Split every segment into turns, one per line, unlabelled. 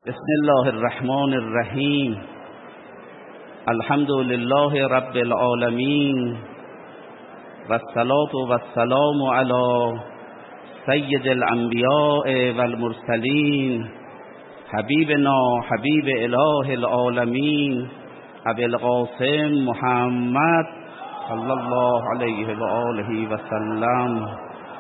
بسم الله الرحمن الرحیم. الحمد لله رب العالمین و الصلاة و السلام علی سید الانبیاء و المرسلین حبیبنا حبیب اله العالمین ابی القاسم محمد صلی الله علیه و آله و سلم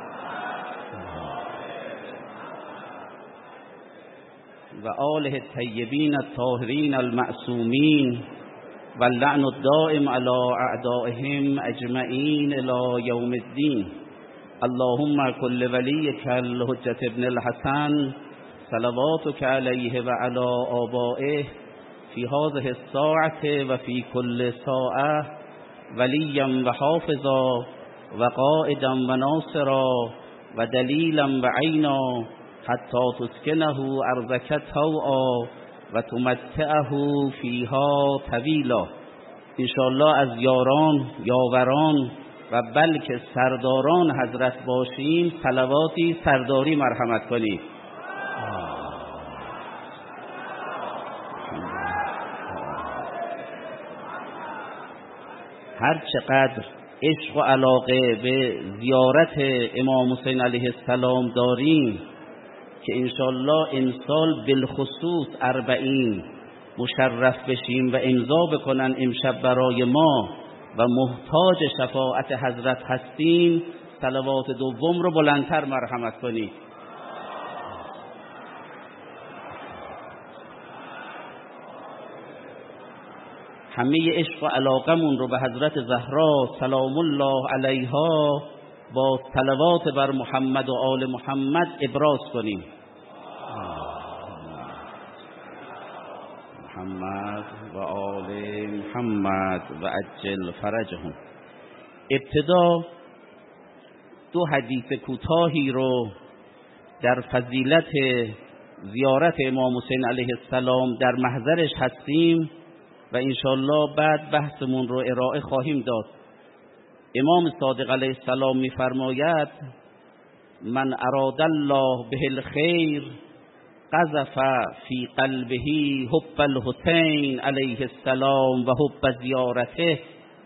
و آله الطیبین الطاهرین المعصومین و اللعن الدائم علی اعدائهم اجمعین الی یوم الدین. اللهم كل وليك الحجة ابن الحسن صلواتك عليه وعلى آبائه في هذه الساعة وفي كل ساعة وليا وحافظا وقائدا وناصرا ودليلا وعينا حتى تسكنه أرضك طوعا وتمتعه فيها طويلا. انشاءالله از یاران، یاوران و بلکه سرداران حضرت باشیم. صلواتی سرداری مرحمت کنید. هر چقدر عشق و علاقه به زیارت امام حسین علیه السلام داریم که انشاءالله امسال بالخصوص 40 مشرف بشیم و امضا بکنن امشب برای ما و محتاج شفاعت حضرت هستیم، صلوات دوم رو بلندتر مرحمت کنید. همه عشق و علاقمون رو به حضرت زهرا سلام الله علیها با صلوات بر محمد و آل محمد ابراز کنیم. محمد و آل محمد و عجل فرجهم. ابتدا 2 حدیث کوتاهی رو در فضیلت زیارت امام حسین علیه السلام در محضرش هستیم و انشاءالله بعد بحثمون رو ارائه خواهیم داد. امام صادق علیه السلام می‌فرماید من اراد الله به الخیر قذف فی قلبه حب الحسین علیه السلام و حب زیارته.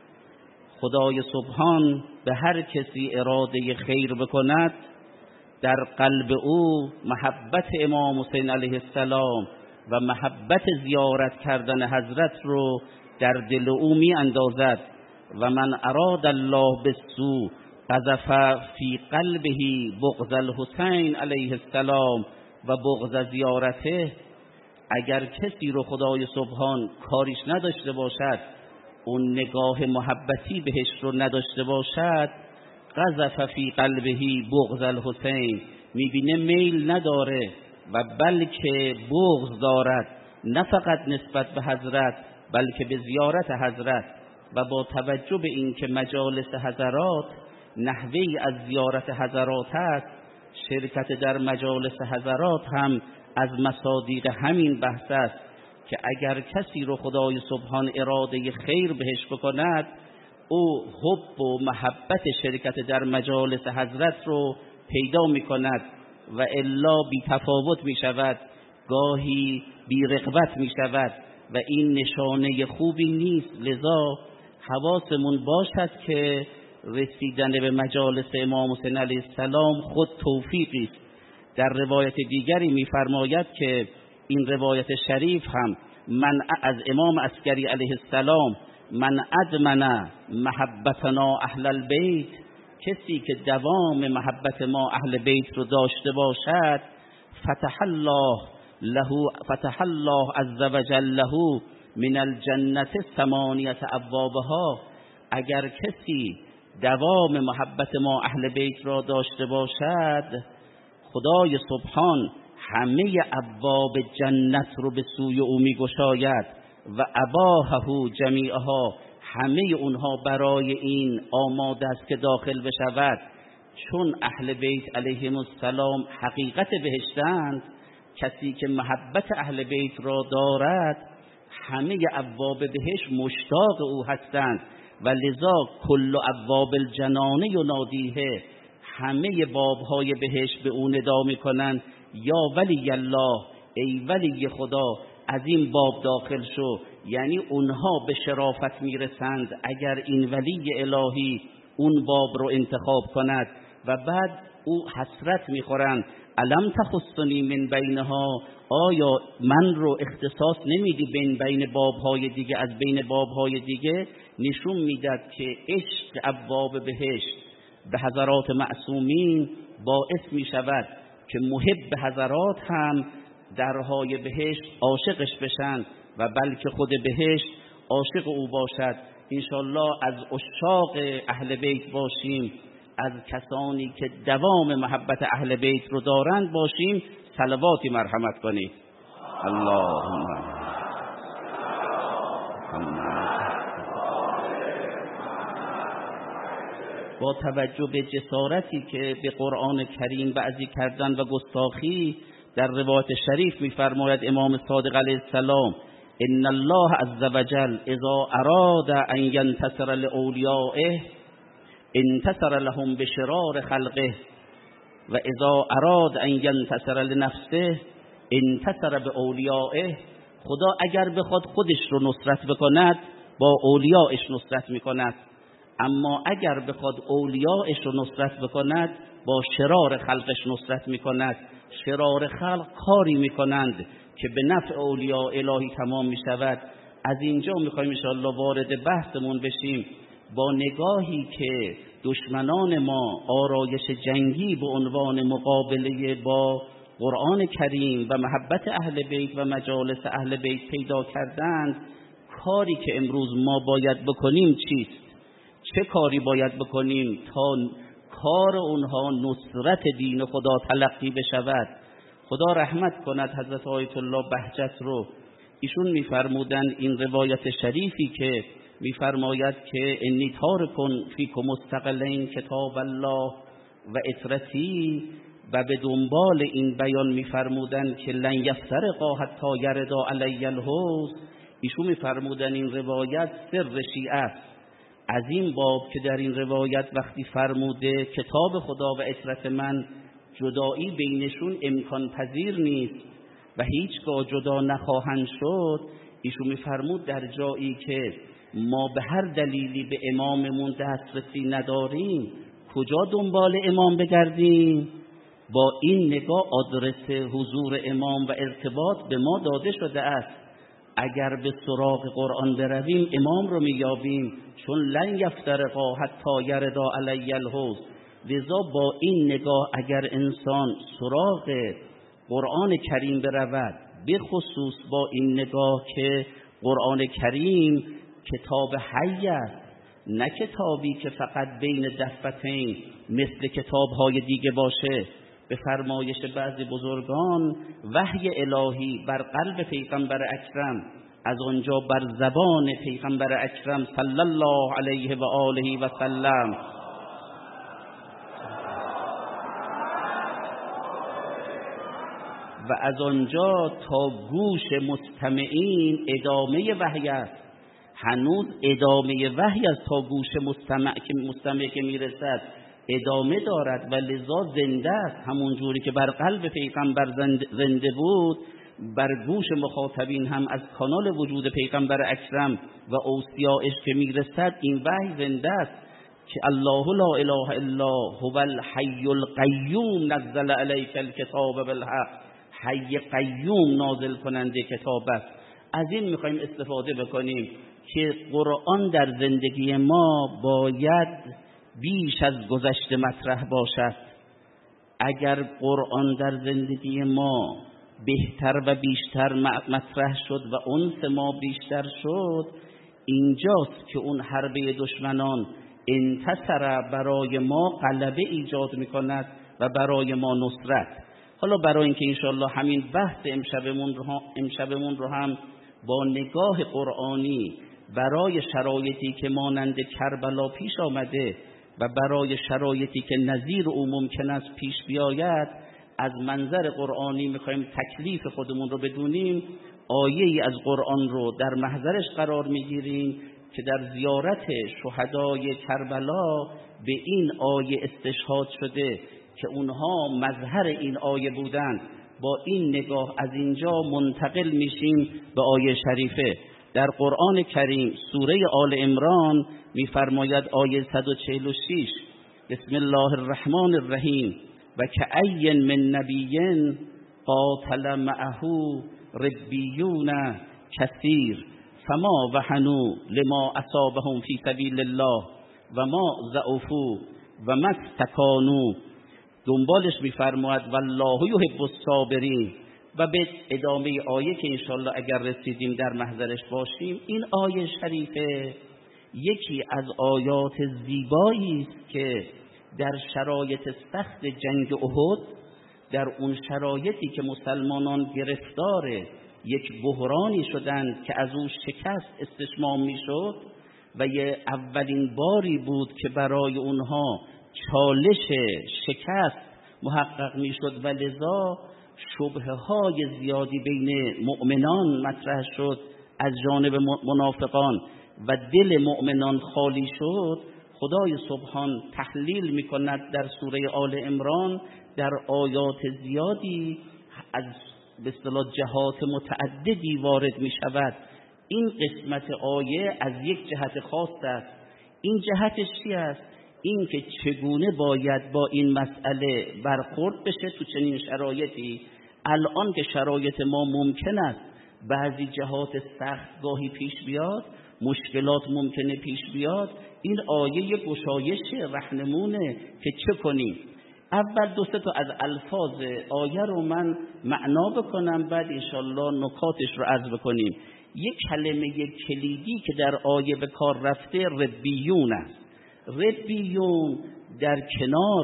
خدای سبحان به هر کسی اراده خیر بکند در قلب او محبت امام حسین علیه السلام و محبت زیارت کردن حضرت رو در دل او می اندازد. و من اراد الله بالسوء قذف فی قلبه بغض الحسین علیه السلام و بغض زیارته. اگر کسی رو خدای سبحان کاریش نداشته باشد، اون نگاه محبتی بهش رو نداشته باشد، قذف فی قلبه بغض الحسین، میبینه میل نداره و بلکه بغض دارد، نه فقط نسبت به حضرت بلکه به زیارت حضرت. و با توجه به این که مجالس حضرات نحوی از زیارت حضرات است، شرکت در مجالس حضرات هم از مصادیق همین بحث است که اگر کسی رو خدای سبحان اراده خیر بهش بکند، او حب و محبت شرکت در مجالس حضرت رو پیدا می کند و الا بی تفاوت می شود، گاهی بی رغبت می شود و این نشانه خوبی نیست. لذا حواسمون باشد که رسیدن به مجالس امام حسین علیه السلام خود توفیقی است. در روایت دیگری می‌فرماید که این روایت شریف هم من از امام عسکری علیه السلام من ادمن محبتنا اهل البیت، کسی که دوام محبت ما اهل بیت رو داشته باشد، فتح الله عز وجل له من الجنة 8 ابوابها. اگر کسی دوام محبت ما اهل بیت را داشته باشد، خدای سبحان همه ابواب جنت رو به سوی او می گشاید و اباهه جمیعها، همه اونها برای این آماده است که داخل بشود. چون اهل بیت علیهم السلام حقیقت بهشتند، کسی که محبت اهل بیت را دارد همه ابواب بهشت مشتاق او هستند و لذا کل ابواب الجنان ینادیه، همه بابهای بهشت به او ندا میکنند یا ولی الله، ای ولی خدا از این باب داخل شو. یعنی اونها به شرافت میرسند اگر این ولی الهی اون باب رو انتخاب کند و بعد او حسرت میخورند الم تخصنی من بینها، آیا من رو اختصاص نمیدی بین بابهای دیگه، از بین بابهای دیگه. نشون میداد که عشق ابواب بهشت به حضرات معصومین باعث میشود که محب حضرات هم درهای بهشت عاشقش بشن و بلکه خود بهشت عاشق او باشد. انشالله از عشاق اهل بیت باشیم، از کسانی که دوام محبت اهل بیت رو دارند باشیم. صلواتی مرحمت کنید. اللهم با توجه به جسارتی که به قرآن کریم بعضی کردن و گستاخی، در روایت شریف می‌فرماید امام صادق علیه السلام ان الله عز وجل اذا اراد ان ينتصر لاولیائه انتصر لهم بشرار خلقه و اذا اراد ان ينتصر لنفسه انتصر باولیائه. خدا اگر بخواد خودش رو نصرت بکند با اولیائش نصرت میکند، اما اگر بخواد اولیائش رو نصرت بکند با شرار خلقش نصرت میکند. شرار خلق کاری میکنند که به نفع اولیاء الهی تمام میشود. از اینجا میخوایم انشاءالله وارد بحثمون بشیم با نگاهی که دشمنان ما آرایش جنگی به عنوان مقابله با قرآن کریم و محبت اهل بیت و مجالس اهل بیت پیدا کردند. کاری که امروز ما باید بکنیم چیست؟ چه کاری باید بکنیم تا کار اونها نصرت دین خدا تلقی بشود؟ خدا رحمت کند حضرت آیت الله بهجت رو. ایشون میفرمودن این روایت شریفی که میفرماید که انی تارکن فیکم مستقلین کتاب الله و اطرتی، و به دنبال این بیان میفرمودن که لن یفترقا حتی یردا علی الحوض. ایشون میفرمودن این روایت سر شیعه است. از این باب که در این روایت وقتی فرموده کتاب خدا و اطرت من، جدایی بینشون امکان پذیر نیست و هیچگاه جدا نخواهند شد. ایشون میفرمود در جایی که ما به هر دلیلی به اماممون دسترسی نداریم کجا دنبال امام بگردیم؟ با این نگاه آدرس حضور امام و ارتباط به ما داده شده است. اگر به سراغ قرآن برویم امام رو میابیم، چون لن یفترقا حتی یردا علی الحوض. لذا با این نگاه اگر انسان سراغ قرآن کریم برود، به خصوص با این نگاه که قرآن کریم کتاب حی است، نه کتابی که فقط بین دفتین مثل کتاب‌های دیگه باشه. به فرمایش بعضی بزرگان وحی الهی بر قلب پیغمبر اکرم، از آنجا بر زبان پیغمبر اکرم صلی الله علیه و آله و سلم، و از آنجا تا گوش مستمعین ادامه وحی است. هنوز ادامه وحی است تا گوش مستمع که میرسد ادامه دارد و لذا زنده است. همون جوری که بر قلب پیغمبر زنده بود، بر گوش مخاطبین هم از کانال وجود پیغمبر اکرم و اوصیائش که میرسد این وحی زنده است که الله لا اله الا هو الحی القیوم نزل علیک الکتاب بالحق. حی قیوم نازل کننده کتاب است. از این میخوایم استفاده بکنیم که قرآن در زندگی ما باید بیش از گذشته مطرح باشد. اگر قرآن در زندگی ما بهتر و بیشتر مطرح شد و انس ما بیشتر شد، اینجاست که اون حربه دشمنان انتصر برای ما غلبه ایجاد میکند و برای ما نصرت. حالا برای اینکه انشاءالله همین بحث امشبمون رو هم با نگاه قرآنی برای شرایطی که مانند کربلا پیش آمده و برای شرایطی که نظیر او ممکن است پیش بیاید، از منظر قرآنی میخوایم تکلیف خودمون رو بدونیم. آیه‌ای از قرآن رو در محضرش قرار میگیریم که در زیارت شهدای کربلا به این آیه استشهاد شده که اونها مظهر این آیه بودند با این نگاه از اینجا منتقل میشیم به آیه شریفه. در قرآن کریم سوره آل عمران میفرماید آیه 146 بسم الله الرحمن الرحیم و کأی من نبی قاتل معه ربیون کثیر فما وهنوا لما اصابهم فی سبیل الله و ما ضعفوا و ما استکانوا. دنبالش میفرماید والله یحب الصابرین. و به ادامه آیه که انشالله اگر رسیدیم در محضرش باشیم، این آیه شریفه یکی از آیات زیبایی است که در شرایط سخت جنگ احد، در اون شرایطی که مسلمانان گرفتار یک بحرانی شدند که از او شکست استشمام میشد و یه اولین باری بود که برای اونها چالش شکست محقق میشد و لذا شبهه های زیادی بین مؤمنان مطرح شد از جانب منافقان و دل مؤمنان خالی شد. خدای سبحان تحلیل میکند در سوره آل عمران در آیات زیادی از به اصطلاح جهات متعددی وارد میشود. این قسمت آیه از یک جهت خاص است. این جهتش چی است؟ این که چگونه باید با این مسئله برخورد بشه تو چنین شرایطی. الان که شرایط ما ممکن است بعضی جهات سخت گاهی پیش بیاد، مشکلات ممکنه پیش بیاد، این آیه یک گشایش رهنمونه که چه کنیم. اول دو سه تا از الفاظ آیه رو من معنا بکنم، بعد انشالله نکاتش رو عرض بکنیم. یک کلمه کلیدی که در آیه به کار رفته ربیون است. ربیون در کنار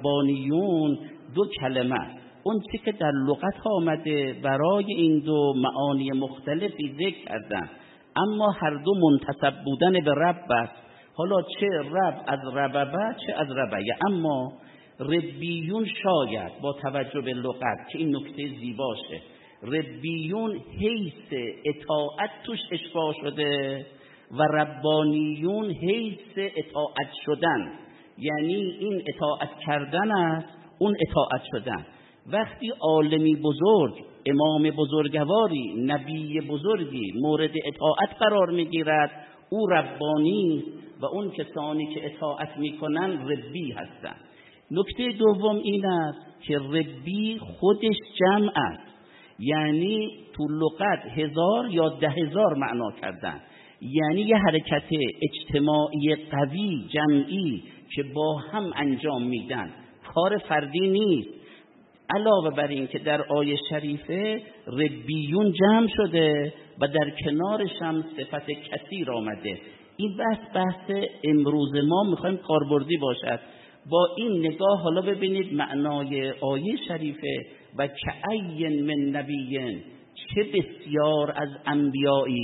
ربانیون دو کلمه است. اون چی که در لغت آمده برای این دو معانی مختلفی ذکر کردن، اما هر دو منتسب بودن به رب است. حالا چه رب از رببه چه از ربیه، اما ربیون شاید با توجه به لغت که این نکته زیباشه، ربیون حیث اطاعت توش اشباع شده و ربانیون حیث اطاعت شدن، یعنی این اطاعت کردن است، اون اطاعت شدن. وقتی عالمی بزرگ، امام بزرگواری، نبی بزرگی مورد اطاعت قرار میگیرد، او ربانی و اون کسانی که اطاعت میکنن ربی هستند. نکته دوم این است که ربی خودش جمع است، یعنی تو لغت 1000 یا 10,000 معنا کردن، یعنی یه حرکت اجتماعی قوی جمعی که با هم انجام میدن، کار فردی نیست. علاوه بر این که در آیه شریفه ربیون جمع شده و در کنارش هم صفت کثیر آمده. این بحث امروز ما میخوایم کاربردی باشد. با این نگاه حالا ببینید معنای آیه شریفه و کأی من نبی، چه بسیار از انبیایی،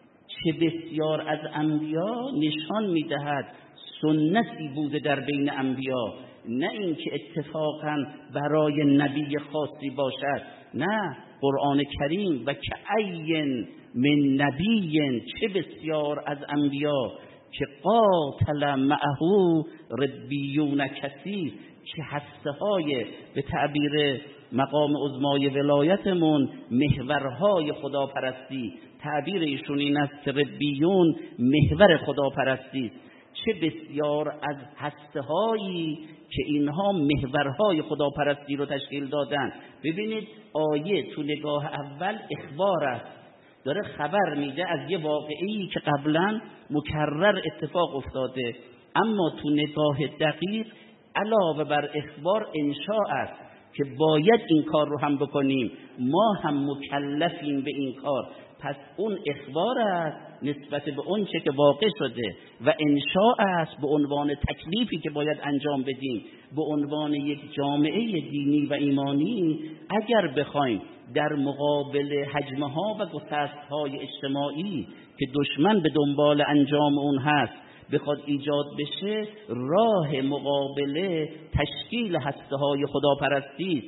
چه بسیار از انبیا نشان میدهد سنتی بوده در بین انبیا، نه اینکه اتفاقا برای نبی خاصی باشد. نه، قرآن کریم و کأی من نبی، چه بسیار از انبیا که قاتل معه ربیون کثیر، که هسته های به تعبیر مقام عظمای ولایتمون محورهای خداپرستی، تعبیر ایشون این است که ربیون محور خداپرستی، چه بسیار از هسته هایی که اینها محورهای خداپرستی رو تشکیل دادن. ببینید آیه تو نگاه اول اخبار است، داره خبر میده از یه واقعی که قبلا مکرر اتفاق افتاده، اما تو نگاه دقیق علاوه بر اخبار انشاء است که باید این کار رو هم بکنیم، ما هم مکلفیم به این کار. پس اون اخبار است نسبت به اون چه که واقع شده و انشاء است به عنوان تکلیفی که باید انجام بدیم به عنوان یک جامعه دینی و ایمانی. اگر بخوایم در مقابل حجمه ها و گسست های اجتماعی که دشمن به دنبال انجام اون هست بخواد ایجاد بشه، راه مقابله تشکیل هسته های خداپرستی،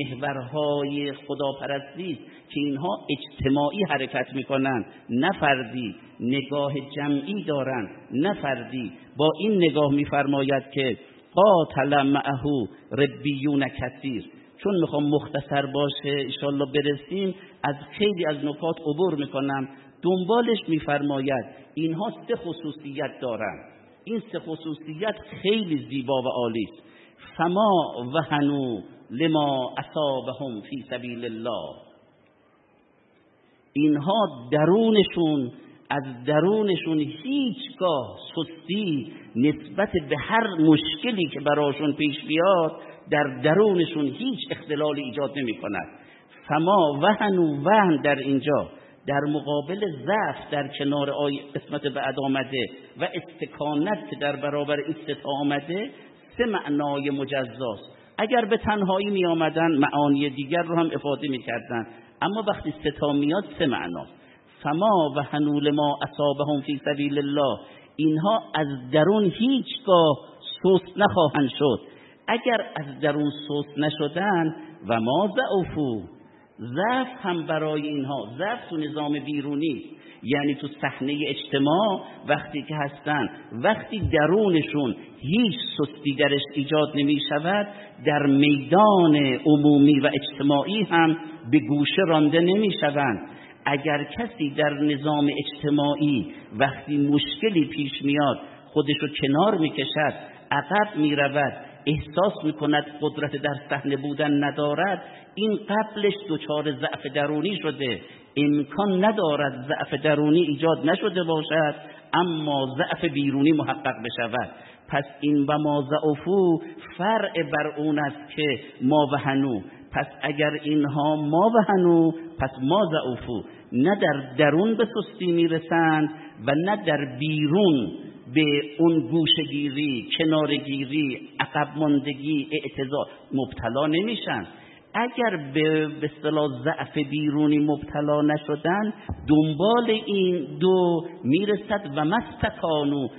محورهای خداپرستی که اینها اجتماعی حرکت میکنن، نه فردی، نگاه جمعی دارن، نه فردی. با این نگاه میفرماید که قاتل معه ربیون کثیر، چون میخوام مختصر باشه انشالله برسیم، از خیلی از نکات عبور میکنم. دنبالش میفرماید اینها 3 خصوصیت دارن. این 3 خصوصیت خیلی زیبا و عالی است. فما وهنوا لما اصابهم فی سبیل الله. اینها از درونشون هیچگاه سستی نسبت به هر مشکلی که براشون پیش بیاد در درونشون هیچ اختلالی ایجاد نمی کند. فما وهن در اینجا در مقابل ضعف در کنار قسمت بعد آمده و استکانت که در برابر این 3 آمده 3 معنای مجزاست. اگر به تنهایی می آمدن معانی دیگر رو هم افاده می کردن، اما وقتی 3 میاد 3 معناست. فما وهنوا لما اصابهم فی سبیل الله، اینها از درون هیچگاه سست نخواهند شد. اگر از درون سست نشدن و ما ضعفوا، ضعف هم برای اینها، ضعف تو نظام بیرونی، یعنی تو صحنه اجتماع وقتی که هستن، وقتی درونشون هیچ سستی درش ایجاد نمی شود، در میدان عمومی و اجتماعی هم به گوشه رانده نمی شوند. اگر کسی در نظام اجتماعی وقتی مشکلی پیش میاد خودشو کنار میکشد، عقب میرود، احساس میکند قدرت در صحنه بودن ندارد، این قبلش دچار ضعف درونی شده. امکان ندارد ضعف درونی ایجاد نشده باشد اما ضعف بیرونی محقق بشود. پس این و ما ضعفوا فرع بر اون است که ما وهنوا. پس اگر اینها ما وهنوا پس ما ضعفوا، نه در درون به سستی میرسند و نه در بیرون به اون گوشه‌گیری، کنارگیری، عقب ماندگی، اعتزال مبتلا نمیشن. اگر به اصطلاح ضعف بیرونی مبتلا نشدن، دنبال این 2 میرسد و مستکانو،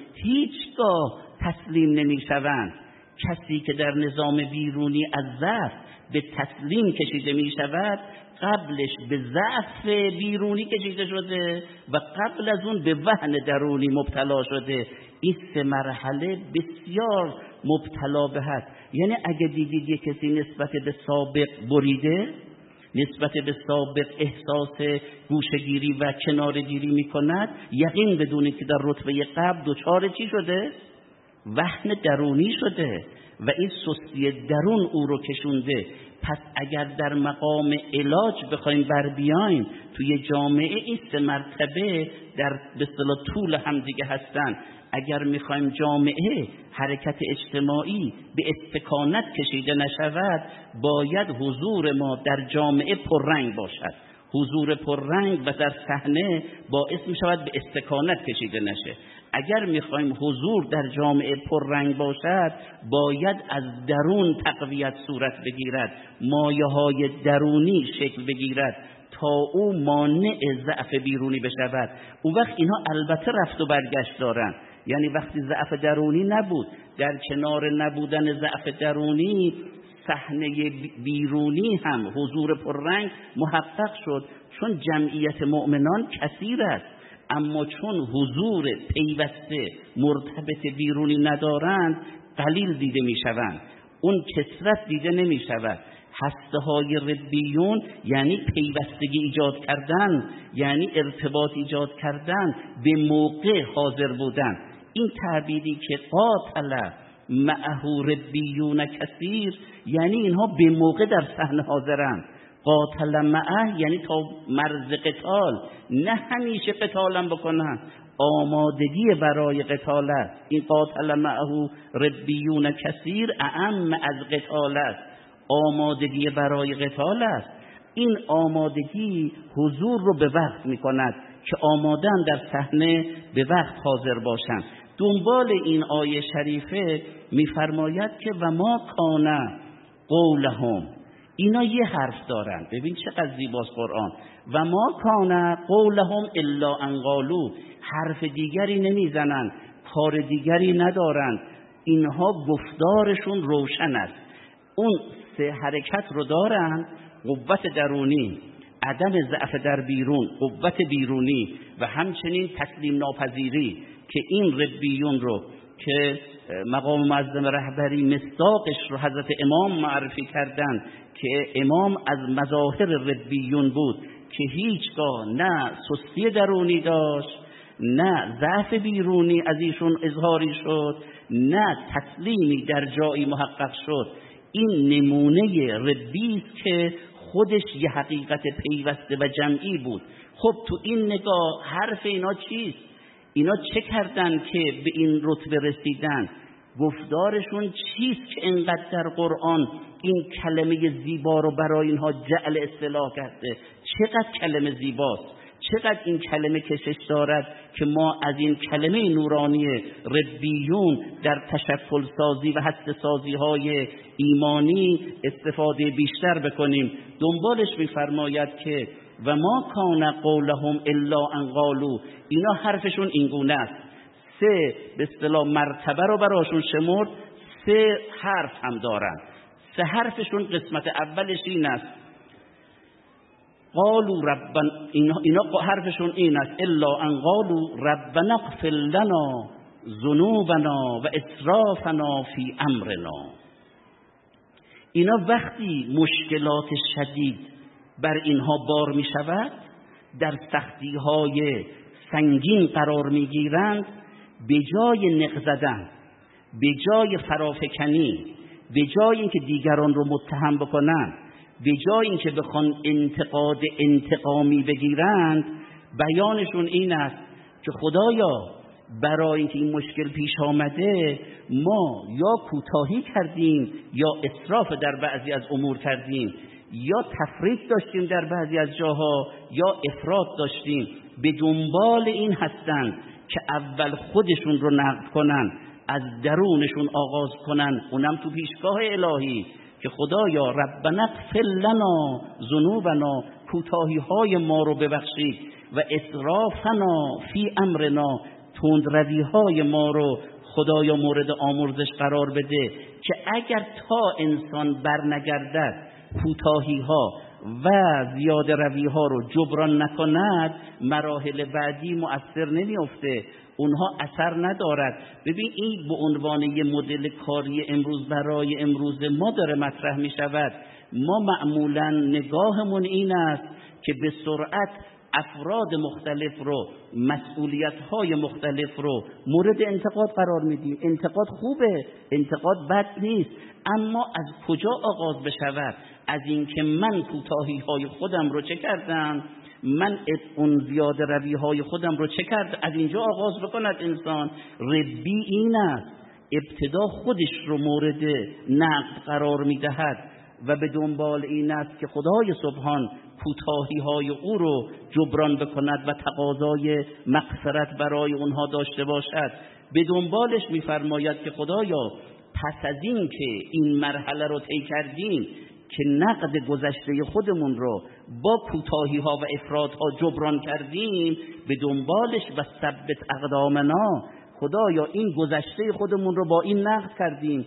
هیچگاه تسلیم نمیشوند. کسی که در نظام بیرونی از ضعف به تسلیم کشیده میشود، قبلش به ضعف بیرونی کشیده شده و قبل از اون به وهن درونی مبتلا شده. این 3 مرحله بسیار مبتلا به هست. یعنی اگه دیدید یک کسی نسبت به سابق بریده، نسبت به سابق احساس گوشه‌گیری و کنارگیری میکند، یقین بدونید که در رتبه قبل دچار چی شده؟ وهن درونی شده و این سستی درون او رو کشونده. پس اگر در مقام علاج بخوایم بر بیایم توی جامعه، این 3 مرتبه در به اصطلاح طول هم دیگه هستن. اگر میخوایم جامعه حرکت اجتماعی به استکانت کشیده نشود، باید حضور ما در جامعه پررنگ باشد. حضور پررنگ و در صحنه باعث میشود به استکانت کشیده نشه. اگر میخوایم حضور در جامعه پررنگ باشد، باید از درون تقویت صورت بگیرد، مایه‌های درونی شکل بگیرد تا او مانع ضعف بیرونی بشود. اون وقت اینها البته رفت و برگشت دارن. یعنی وقتی ضعف درونی نبود، در کنار نبودن ضعف درونی صحنه بیرونی هم حضور پررنگ محقق شد، چون جمعیت مؤمنان کثیر است. اما چون حضور پیوسته مرتبط بیرونی ندارند، قلیل دیده می شوند، اون کثرت دیده نمی شود. هسته های ربیون یعنی پیوستگی ایجاد کردن، یعنی ارتباط ایجاد کردن، به موقع حاضر بودن. این تعبیری که قاتل معه ربیون کثیر، یعنی اینها به موقع در صحنه حاضرند. قاتل معه یعنی تا مرز قتال، نه همیشه قتالم بکنن، آمادگی برای قتال است. این قاتل معه ربیون کثیر اعم از قتال است، آمادگی برای قتال است. این آمادگی حضور رو به وقت می کند که آمادن در صحنه به وقت حاضر باشند. دنبال این آیه شریفه میفرماید که و ما کان قولهم، اینا یه حرف دارن. ببین چقدر زیباست قرآن. و ما کان قولهم الا ان قالوا، حرف دیگری نمیزنن، کار دیگری ندارن، اینها گفتارشون روشن است. اون 3 حرکت رو دارن: قوت درونی، عدم ضعف در بیرون، قوت بیرونی و همچنین تسلیم ناپذیری که این ربیون رو که مقام معظم رهبری مصداقش رو حضرت امام معرفی کردن که امام از مظاهر ربیون بود که هیچگاه نه سستی درونی داشت، نه ضعف بیرونی از ایشون اظهاری شد، نه تسلیمی در جایی محقق شد. این نمونه ربی است که خودش یه حقیقت پیوسته و جمعی بود. خب تو این نگاه حرف اینا چیست؟ اینا چه کردن که به این رتبه رسیدن؟ گفتارشون چیست که اینقدر در قرآن این کلمه زیبا رو برای اینها جعل اصطلاح کرده؟ چقدر کلمه زیباست، چقدر این کلمه کشش دارد که ما از این کلمه نورانی ربیون در تشکل سازی و هسته سازی های ایمانی استفاده بیشتر بکنیم. دنبالش می‌فرماید که و ما کان قولهم الا ان قالوا، اینا حرفشون این گونه است. 3 به اصطلاح مرتبه رو براشون شمرد، 3 حرف هم دارن. 3 حرفشون قسمت اولش این است قالوا ربنا، اینا حرفشون این است الا ان قالوا ربنا اغفر لنا ذنوبنا و اسرافنا فی امرنا. اینا وقتی مشکلات شدید بر اینها بار می شود، در سختی های سنگین قرار می گیرند، به جای نق زدن، به جای فرافکنی، به جای اینکه دیگران رو متهم بکنن، به جای اینکه بخوان انتقاد انتقامی بگیرند، بیانشون این است که خدایا برای اینکه این مشکل پیش آمده ما یا کوتاهی کردیم یا اسراف در بعضی از امور کردیم، یا تفریط داشتیم در بعضی از جاها یا افراط داشتیم. به دنبال این هستند که اول خودشون رو نقد کنن، از درونشون آغاز کنن، اونم تو پیشگاه الهی که خدایا ربنا اغفر لنا ذنوبنا، کوتاهی های ما رو ببخشید، و اسرافنا فی امرنا، تندروی های ما رو خدایا مورد آمرزش قرار بده که اگر تا انسان برنگردد کوتاهی ها و زیاده روی ها رو جبران نکند، مراحل بعدی مؤثر نمیفته، اونها اثر ندارد. ببین این به عنوان یه مدل کاری امروز برای امروز ما داره مطرح می شود. ما معمولا نگاهمون این است که به سرعت افراد مختلف رو، مسئولیت‌های مختلف رو مورد انتقاد قرار میدیم. انتقاد خوبه، انتقاد بد نیست، اما از کجا آغاز بشود؟ از اینکه من کوتاهی‌های خودم رو چه کردم، من اون زیاده روی‌های خودم رو چه کرد، از اینجا آغاز بکند انسان. ربی این است، ابتدا خودش رو مورد نقد قرار میدهد و به دنبال این است که خدای سبحان کوتاهی‌های او رو جبران بکند و تقاضای مغفرت برای اونها داشته باشد. به دنبالش می‌فرماید که خدایا پس از این که این مرحله رو طی کردیم که نقد گذشته خودمون رو با کوتاهی‌ها و افراط‌ها جبران کردیم، به دنبالش و ثبت اقدامنا، خدایا این گذشته خودمون رو با این نقد کردیم،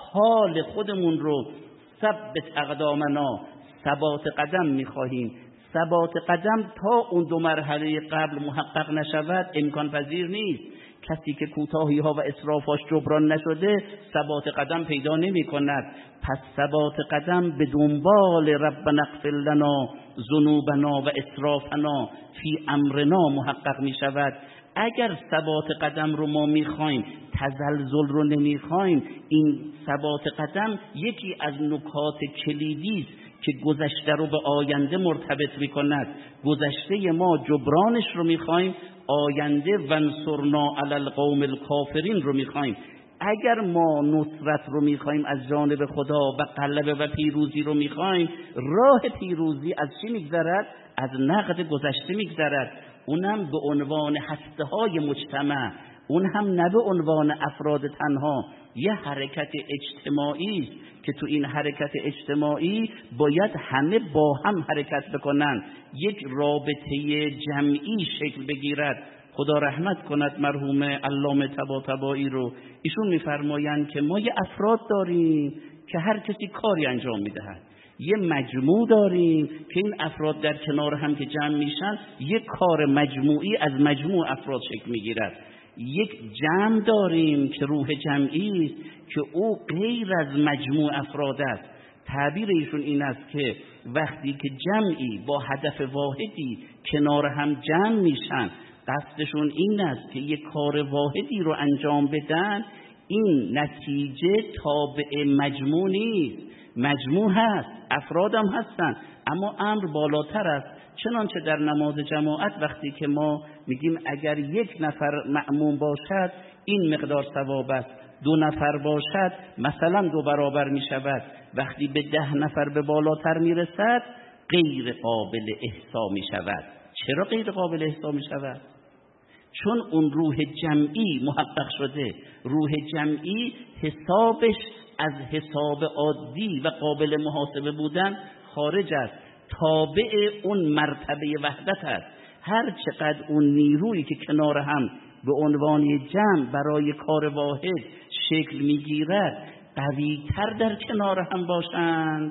حال خودمون رو ثبت اقدامنا، ثبات قدم می‌خواهیم. ثبات قدم تا اون 2 مرحله قبل محقق نشود امکان پذیر نیست. کسی که کوتاهی ها و اسرافاش جبران نشده ثبات قدم پیدا نمی کند. پس ثبات قدم به دنبال ربنا اغفر لنا ذنوبنا و اسرافنا فی امرنا محقق می شود. اگر ثبات قدم رو ما می خوایم، تزلزل رو نمی خوایم، این ثبات قدم یکی از نکات کلیدی است که گذشته رو به آینده مرتبط می کند. گذشته ما جبرانش رو می خوایم، آینده ونصرنا علی القوم الکافرین رو می خوایم. اگر ما نصرت رو می خوایم از جانب خدا و غلبه و پیروزی رو می خوایم، راه پیروزی از چی می گذرد؟ از نقد گذشته می گذرد. اونم به عنوان هسته های مجتمع، اون هم نه به عنوان افراد تنها. یه حرکت اجتماعی است که تو این حرکت اجتماعی باید همه با هم حرکت بکنن، یک رابطه جمعی شکل بگیرد. خدا رحمت کند مرحوم علامه طباطبایی رو. ایشون میفرمایند که ما یه افراد داریم که هر کسی کاری انجام میدهد، یه مجموع داریم که این افراد در کنار هم که جمع میشن یک کار مجموعی از مجموع افراد شکل میگیرد. یک جمع داریم که روح جمعی است که او غیر از مجموع افراد است. تعبیر ایشون این است که وقتی که جمعی با هدف واحدی کنار هم جمع میشن، قصدشون این است که یک کار واحدی رو انجام بدن، این نتیجه تابع مجموع نیست، مجموع هست، افرادم هستن، اما امر بالاتر است. چنانچه در نماز جماعت وقتی که ما میگیم اگر یک نفر مأموم باشد این مقدار ثواب است، 2 نفر باشد مثلا 2 برابر میشود، وقتی به 10 نفر به بالاتر میرسد غیر قابل احصا میشود. چرا غیر قابل احصا میشود؟ چون اون روح جمعی محقق شده. روح جمعی حسابش از حساب عادی و قابل محاسبه بودن خارج است، تابع اون مرتبه وحدت است. هر چقدر اون نیرویی که کنار هم به عنوان جمع برای کار واحد شکل میگیرد قوی‌تر در کنار هم باشند،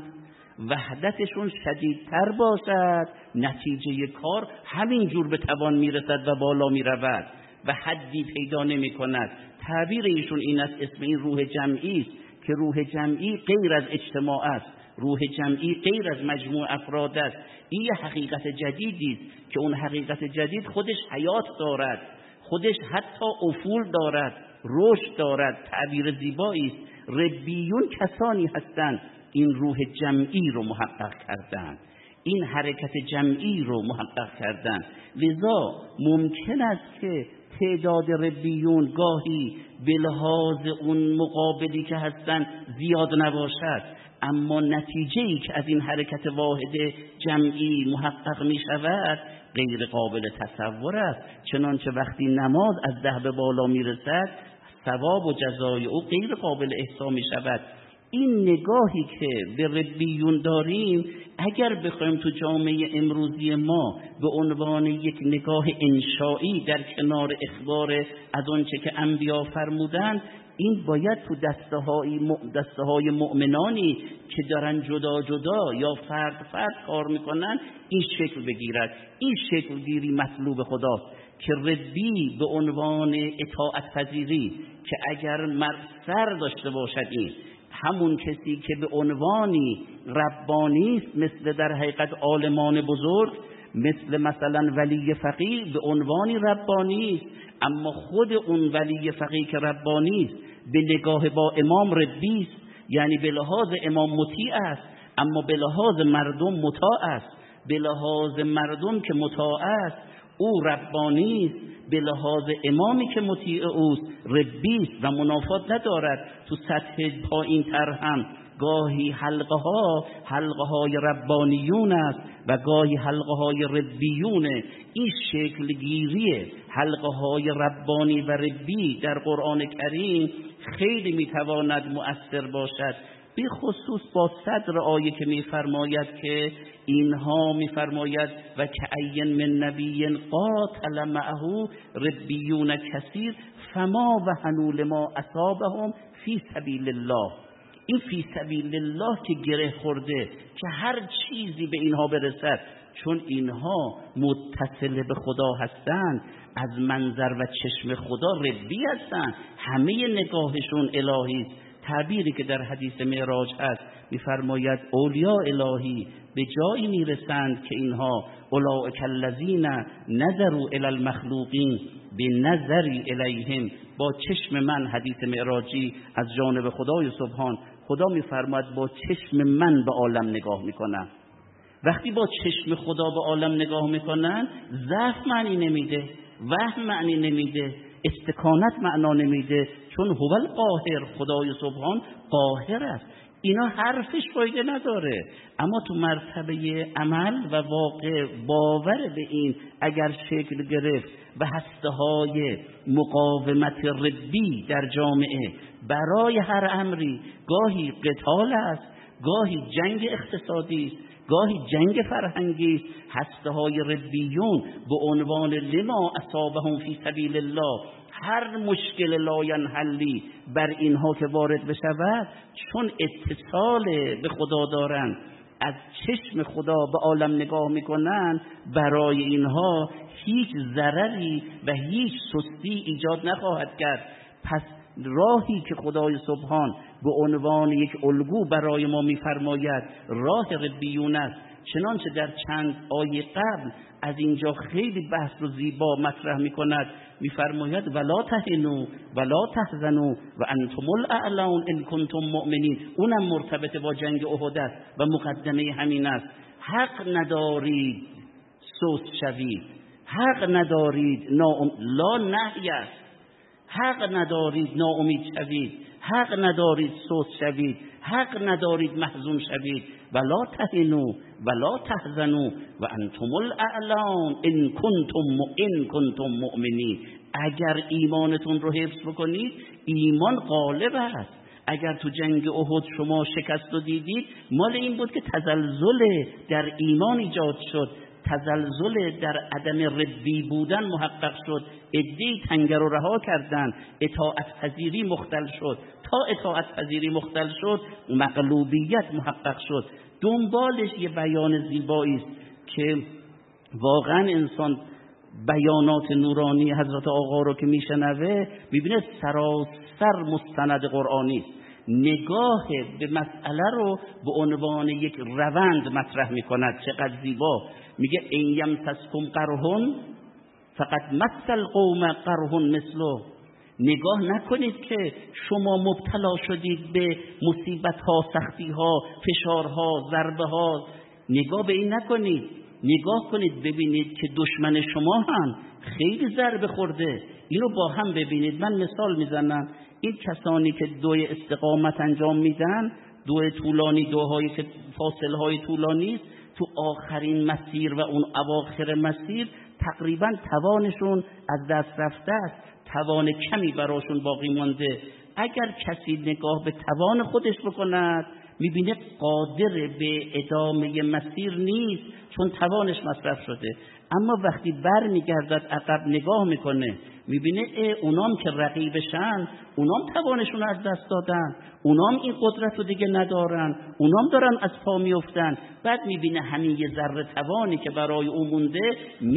وحدتشون شدیدتر باشد، نتیجه کار همین جور به توان میرسد و بالا میرود و حدی پیدا نمی کند. تعبیر ایشون این است، اسم این روح جمعی است که روح جمعی غیر از اجتماع است، روح جمعی غیر از مجموع افراد است. این یه حقیقت جدیدی است که اون حقیقت جدید خودش حیات دارد، خودش حتی افول دارد، رشد دارد. تعبیر زیبایی است. ربیون کسانی هستند این روح جمعی رو محقق کردند، این حرکت جمعی رو محقق کردند. لذا ممکن است که تعداد ربیون گاهی به لحاظ اون مقابلی که هستند زیاد نباشد، اما نتیجه‌ای که از این حرکت واحد جمعی محقق می شود غیر قابل تصور است. چنانچه وقتی نماز از 10 به بالا می رسد ثواب و جزای او غیر قابل احصا می شود. این نگاهی که به ربیون داریم اگر بخوایم تو جامعه امروزی ما به عنوان یک نگاه انشائی در کنار اخبار از آنچه که انبیا فرمودند، این باید تو دسته های مؤمنانی که دارن جدا جدا یا فرد کار میکنن این شکل بگیرد. این شکل گیری مطلوب خداست که ربی به عنوان اطاعت پذیری که اگر سر داشته باشد، این همون کسی که به عنوانی ربانی است، مثل در حقیقت عالمان بزرگ، مثلا ولی فقیه به عنوانی ربانی است، اما خود اون ولی فقیه که ربانی است به نگاه با امام ربی است، یعنی به لحاظ امام مطیع است اما به لحاظ مردم مطاع است. به لحاظ مردم که مطاع است او ربانی است، به لحاظ امامی که مطیع اوست ربی است و منافات ندارد. تو سطح پایین تر هم گاهی حلقه های ربانیون است و گاهی حلقه های ربیون. این شکل گیری حلقه های ربانی و ربی در قرآن کریم خیلی میتواند مؤثر باشد، به خصوص با صدر آیه که میفرماید که اینها میفرماید و کأین من نبی قاتل معه ربیون کثیر فما وهنوا لما اصابهم فی سبیل الله. این فی سبیل الله که گره خورده که هر چیزی به اینها برسد، چون اینها متصل به خدا هستند، از منظر و چشم خدا ربی هستند، همه نگاهشون الهی است. تعبیری که در حدیث معراج هست میفرماید اولیاء الهی به جایی میرسند که اینها اولئک الذین نظروا الی المخلوقین بنظری الیهم، با چشم من، حدیث معراجی از جانب خدای سبحان، خدا میفرماید با چشم من به عالم نگاه میکنم. وقتی با چشم خدا به عالم نگاه میکنن ضعف معنی نمیده، وهم معنی نمیده، استکانت معنا نمیده، چون هو القاهر، خدای سبحان قاهر است. اینا حرفش فایده نداره، اما تو مرتبه عمل و واقع باور به این اگر شکل گرفت و هسته‌های مقاومت ربی در جامعه برای هر امری، گاهی قتال است، گاهی جنگ اقتصادی است، گاهی جنگ فرهنگی است، هسته‌های ربیون به عنوان لما اصابهم فی سبیل الله، هر مشکل لاینحلی بر اینها که وارد بشود، چون اتصال به خدا دارند، از چشم خدا به عالم نگاه میکنن، برای اینها هیچ ضرری و هیچ سستی ایجاد نخواهد کرد. پس راهی که خدای سبحان به عنوان یک الگو برای ما میفرماید راه ربیون است، چنانچه در چند آیه قبل از اینجا خیلی بحث رو زیبا مطرح میکند، میفرماید ولا تهنوا ولا تحزنوا و انتم الاعلون ان کنتم مؤمنین. اونم مرتبط با جنگ احد است و مقدمه همین است. حق ندارید سست شوید، حق ندارید لا نهی است، حق ندارید ناامید شوید، حق ندارید سست شوید، حق ندارید محزون شوید. ولا تهنوا ولا تحزنوا و انتم الاعلون ان کنتم مؤمنین. اگر ایمانتون رو حفظ بکنید، ایمان غالب است. اگر تو جنگ احد شما شکست رو دیدید، مال این بود که تزلزل در ایمان ایجاد شد، تزلزل در عدم ربی بودن محقق شد، عده‌ای تنگه رو رها کردن، اطاعت پذیری مختل شد. تا اطاعت پذیری مختل شد، مغلوبیت محقق شد. دنبالش یه بیان زیبایی است که واقعا انسان بیانات نورانی حضرت آقا رو که میشنوه میبینه سراسر مستند قرآنی است. نگاه به مسئله رو به عنوان یک روند مطرح میکند. چقدر زیبا میگه ان یمسسکم قرح فقط مس القوم قرح مثله. نگاه نکنید که شما مبتلا شدید به مصیبت ها، سختی ها، فشارها، ضربه ها. نگاه به این نکنید، نگاه کنید ببینید که دشمن شما هم خیلی ضربه خورده. اینو با هم ببینید. من مثال میزنم. این کسانی که دوی استقامت انجام میدن، دوی طولانی، دوهایی که فاصله های طولانی است، تو آخرین مسیر و اون اواخر مسیر تقریبا توانشون از دست رفته است، توان کمی براشون باقی مانده. اگر کسی نگاه به توان خودش بکند، میبینه قادر به ادامه مسیر نیست، چون توانش مصرف شده. اما وقتی بر میگردد عقب نگاه میکنه، میبینه اونام که رقیبشن، اونام توانشون از دست دادن، اونام این قدرت رو دیگه ندارن، اونام دارن از پا میافتن. بعد میبینه همین یه ذره توانی که برای اون مونده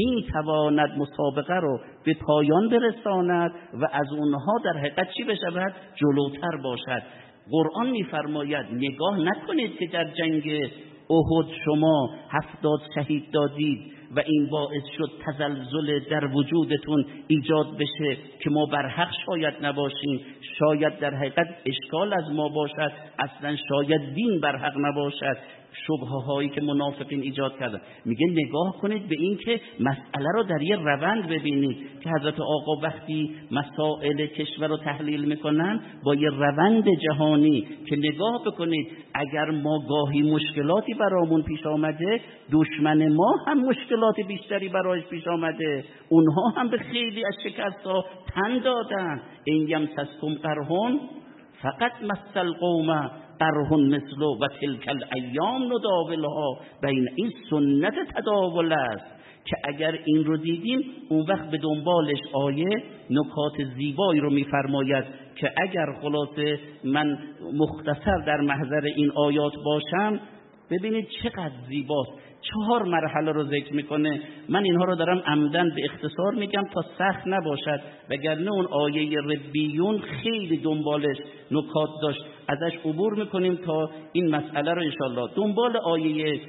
میتواند مسابقه رو به پایان برساند و از اونها در حقیقت چی بشود؟ جلوتر باشد. قرآن میفرماید نگاه نکنید که در جنگ احد شما 70 شهید دادید و این باعث شد تزلزل در وجودتون ایجاد بشه که ما بر حق شاید نباشیم، شاید در حقیقت اشکال از ما باشد، اصلا شاید دین بر حق نباشد، شبهه هایی که منافقین ایجاد کردن. میگه نگاه کنید به این که مسئله رو در یه روند ببینید که حضرت آقا وقتی مسائل کشور رو تحلیل میکنن با یه روند جهانی که نگاه بکنید اگر ما گاهی مشکلاتی برامون پیش آمده، دشمن ما هم مشکلات بیشتری برایش پیش آمده، اونها هم به خیلی از شکست‌ها تن دادن. این یمسسکم قرح فقط مس القوم قرح مثله و تلک الایام نداولها بین. این سنت تداول است که اگر این رو دیدیم اون وقت به دنبالش آیه نکات زیبایی رو میفرماید که اگر خلاصه من مختصر در محضر این آیات باشم، ببینید چقدر زیباست. 4 مرحله رو ذکر میکنه. من اینها رو دارم عمدن به اختصار میگم تا سخت نباشد، وگرنه اون آیه ربیون خیلی دنبالش نکات داشت. ازش عبور میکنیم تا این مسئله رو انشالله. دنبال آیه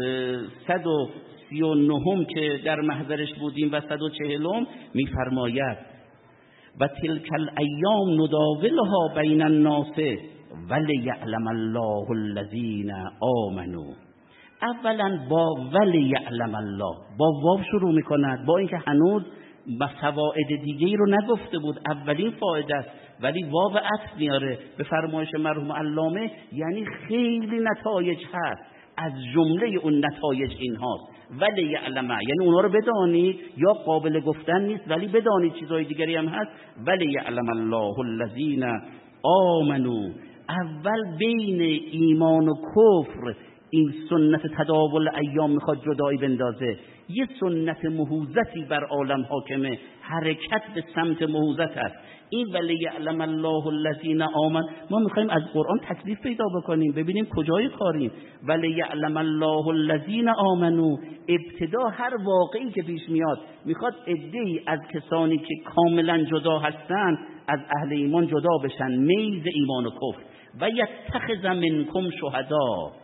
139 که در محضرش بودیم و 140 میفرماید و تلک الایام نداولها بین الناس ولیعلم الله الذین آمنوا. اولا با ولیعلم الله، با واو شروع میکند، با اینکه هنوز فواید دیگه رو نگفته بود، اولین فایده است ولی واو عطف میاره به فرمایش مرحوم علامه، یعنی خیلی نتایج هست. از جمله اون نتایج این هاست ولیعلم، یعنی اونها رو بدانید، یا قابل گفتن نیست ولی بدانید چیزهای دیگری هم هست. ولیعلم الله الذین آمنوا، اول بین ایمان و کفر این سنت تداول ایام میخواد جدایی بندازه. یه سنت مهوزتی بر عالم حاکمه، حرکت به سمت مهوزت است. این ولیعلم الله الذین آمنوا، ما میخوایم از قرآن تکلیف پیدا بکنیم، ببینیم کجای کاریم. ولیعلم الله الذین آمنوا، ابتدا هر واقعی که پیش میاد میخواد عده‌ای از کسانی که کاملا جدا هستن از اهل ایمان جدا بشن، میز ایمان و کفر. و یتخذ منکم شهدا،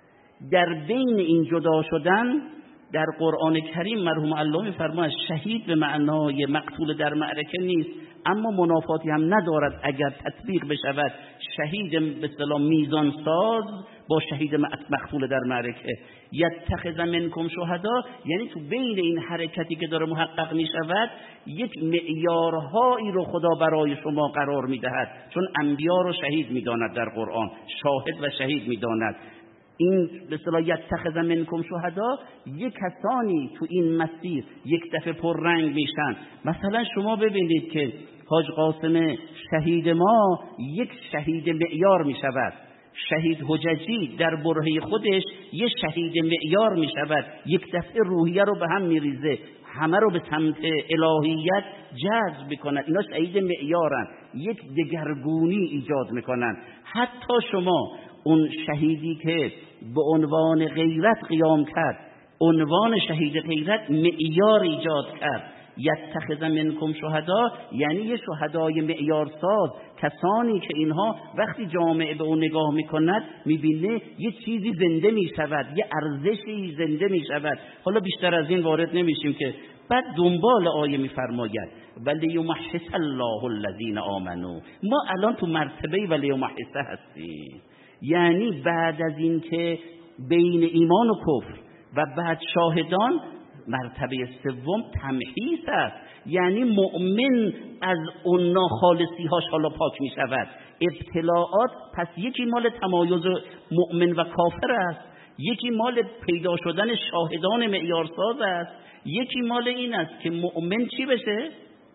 در بین این جدا شدن در قرآن کریم مرحوم الله میفرماید شهید به معنای مقتول در معرکه نیست، اما منافاتی هم ندارد اگر تطبیق بشود شهید به اصطلاح میزان ساز با شهید مقتول در معرکه. یتخذ منکم شهدا یعنی تو بین این حرکتی که داره محقق میشود یک معیارهایی رو خدا برای شما قرار میدهد، چون انبیا رو شهید میداند در قرآن، شاهد و شهید میداند. این به اصطلاح یتخذ منکم شهدا، یک کسانی تو این مسیر یک دفعه پررنگ میشن. مثلا شما ببینید که حاج قاسم شهید ما یک شهید معیار میشود، شهید حججی در برهه خودش یک شهید معیار میشود، یک دفعه روحیه رو به هم میریزه، همه رو به سمت الهیت جذب میکنن. اینا شهید معیارن، یک دگرگونی ایجاد میکنن. حتی شما اون شهیدی که به عنوان غیرت قیام کرد، عنوان شهید غیرت معیار ایجاد کرد. یتخذ منکم شهدا یعنی یه شهدای معیارساز، کسانی که اینها وقتی جامعه به اون نگاه میکند میبینه یه چیزی زنده میشود، یه ارزشی زنده میشود. حالا بیشتر از این وارد نمیشیم که بعد دنبال آیه میفرماید ولی یمحص الله الذین آمنوا. ما الان تو مرتبه ولی یمحص هستیم، یعنی بعد از این که بین ایمان و کفر و بعد شاهدان، مرتبه سوم تمحیص است، یعنی مؤمن از اون ناخالصی هاش حالا پاک می شود. ابتلاعات پس یکی مال تمایز مؤمن و کافر است، یکی مال پیدا شدن شاهدان معیارساز است، یکی مال این است که مؤمن چی بشه؟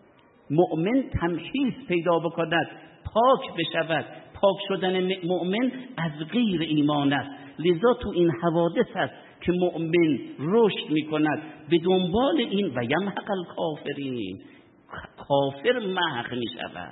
مؤمن تمحیص پیدا بکند، پاک بشود. پاک شدن مؤمن از غیر ایمان است. لذا تو این حوادث است که مؤمن رشد می کند به دنبال این و یمحق الکافرین، کافر محق می شود.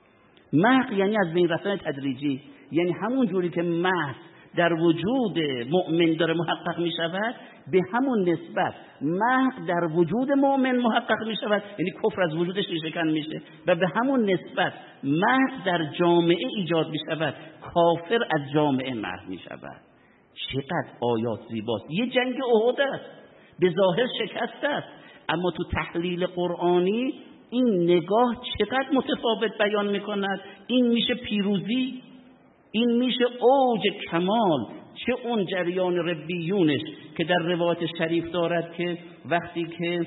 محق یعنی از بین رفتن تدریجی، یعنی همون جوری که محض در وجود مؤمن داره محقق می شود، به همون نسبت محق در وجود مؤمن محقق می شود، یعنی کفر از وجودش ریشه‌کن میشه، و به همون نسبت محق در جامعه ایجاد می شود، کافر از جامعه محق می شود. چقدر آیات زیباست. یه جنگ احد است، به ظاهر شکست است، اما تو تحلیل قرآنی این نگاه چقدر متفاوت بیان میکند. این میشه پیروزی، این میشه اوج کمال. چه اون جریان ربیونش که در روایت شریف دارد که وقتی که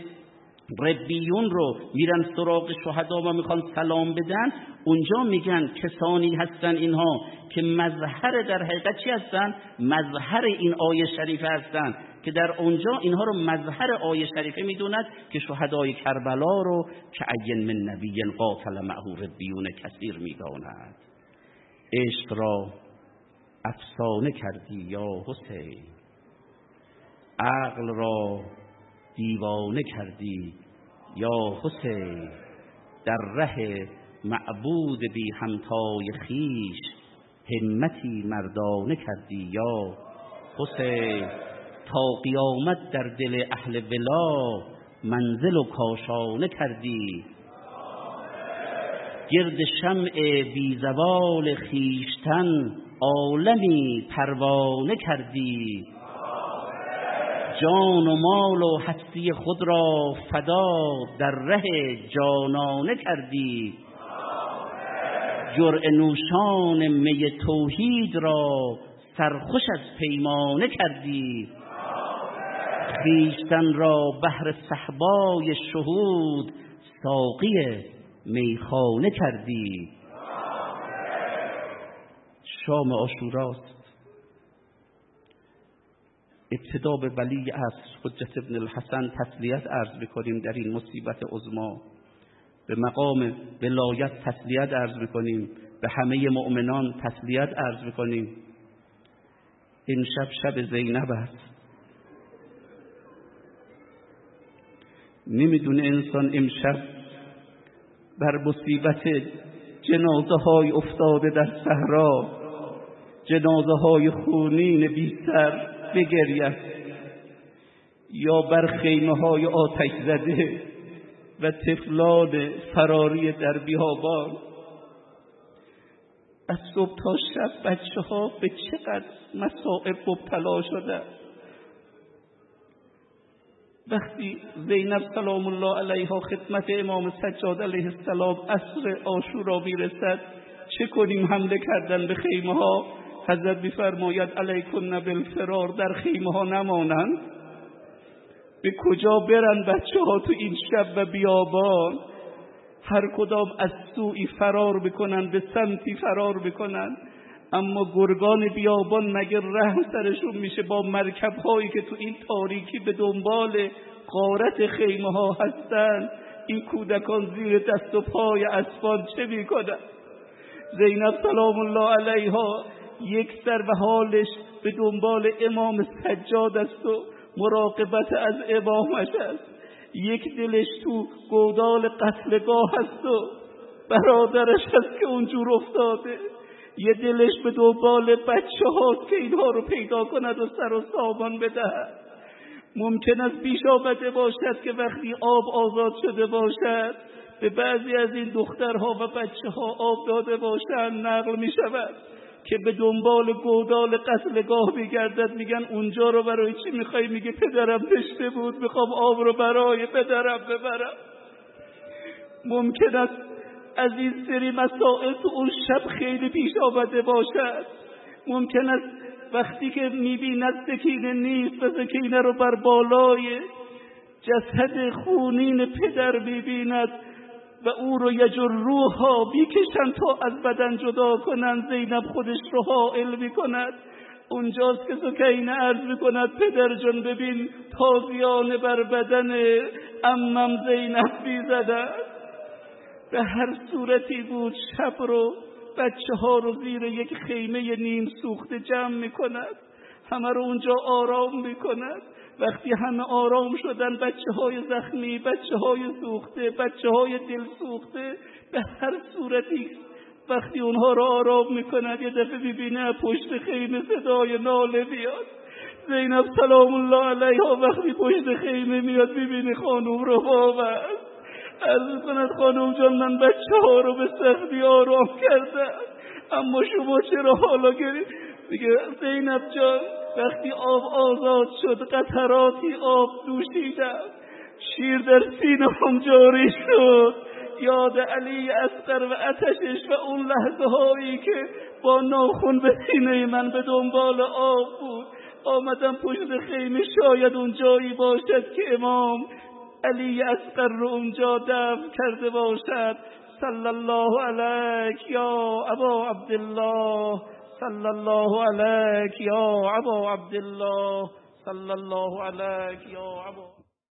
ربیون رو میرن سراغ شهدا و میخوان سلام بدن، اونجا میگن کسانی هستن اینها که مظهر، در حقیقت چی هستن؟ مظهر این آیه شریفه هستن، که در اونجا اینها رو مظهر آیه شریفه میدوند که شهدای کربلا رو که عین من نبی قاتل معه ربیون کثیر میداند. عشق را افسانه کردی یا حسین، عقل را دیوانه کردی یا حسین، در ره معبود بی همتای خیش همتی مردانه کردی یا حسین. تا قیامت در دل اهل ولا منزل و کاشانه کردی، گرد شمع بی زوال خیشتن عالمی پروانه کردی، جان و مال و هستی خود را فدا در ره جانانه کردی، جرعه نوشان می توحید را سرخوش از پیمانه کردی، خویشتن را بهر صهبای شهود ساقی میخانه کردی. شام عاشوراست، ابتدا به ولی عصر حجت ابن الحسن تسلیت عرض بکنیم در این مصیبت عظما، به مقام ولایت تسلیت عرض بکنیم، به همه مؤمنان تسلیت عرض بکنیم. امشب شب زینب است. نمیدونه انسان امشب بر مصیبت جنازه های افتاده در صحرا، جنازه های خونین بی سر بگرید یا بر خیمه های آتش زده و طفلان فراری در بیابان. از صبح تا شب بچه ها به چقدر مصائب مبتلا شده. وقتی زینب سلام الله علیها خدمت امام سجاد علیه السلام عصر عاشورا میرسد، چه کنیم؟ حمله کردن به خیمه ها. حضرت میفرماید علیکن بالفرار، در خیمه ها نمانند. به کجا برن بچه ها تو این شب و بیابان؟ هر کدام از سوی فرار بکنن، به سمتی فرار بکنن. اما گرگان بیابان مگر رحم سرشون میشه با مرکب هایی که تو این تاریکی به دنبال غارت خیمه ها هستن؟ این کودکان زیر دست و پای اسبان چه میکنن؟ زینب سلام الله علیها یک سر و حالش به دنبال امام سجاد است و مراقبت از امامش است، یک دلش تو گودال قتلگاه است و برادرش است که اونجور افتاده، یه دلش به دنبال بچه هاست که اینها رو پیدا کند و سر و سامان بدهد. ممکن است پیش آمده باشد که وقتی آب آزاد شده باشد به بعضی از این دخترها و بچه ها آب داده باشند، نقل می شود که به دنبال گودال قتلگاه میگردد. میگن اونجا رو برای چی میخوای؟ میگه پدرم تشنه بود، میخوام آب رو برای پدرم ببرم. ممکن است از این سری مسائل تو اون شب خیلی پیش آمده باشد. ممکن است وقتی که میبیند سکینه نیست و سکینه رو بر بالای جسد خونین پدر میبیند و او رو یجروها بیکشن تا از بدن جدا کنند، زینب خودش رو حائل میکند. اونجاست که سکینه عرض میکند پدر جان ببین تازیانه بر بدن عمم زینب میزدن. به هر صورتی بود شب رو بچه ها رو زیر یک خیمه نیم سوخته جمع میکند، همه رو اونجا آرام میکند. وقتی همه آرام شدن، بچه های زخمی، بچه های سوخته، بچه های دل سوخته، به هر صورتی وقتی اونها رو آرام میکند یه دفعه ببینه پشت خیمه صدای ناله میاد. زینب سلام الله علیها وقتی پشت خیمه میاد ببینه خانوم رو بابد عرض کند خانوم جان من بچه ها رو به سختی آرام کردم، اما شما چرا حالا گرید؟ میگه زینب جان وقتی آب آزاد شد قطراتی آب دوشیدم، شیر در سینه‌ام جاری شد، یاد علی اصغر و آتشش و اون لحظه هایی که با ناخن به سینه من به دنبال آب بود. آمدم پشت خیمه شاید اون جایی باشد که امام علی اصغر رو اونجا دفن کرده باشد. صلی الله علیک یا ابا عبدالله، صلی الله علیک یا ابا عبدالله، صلی الله علیک یا ابا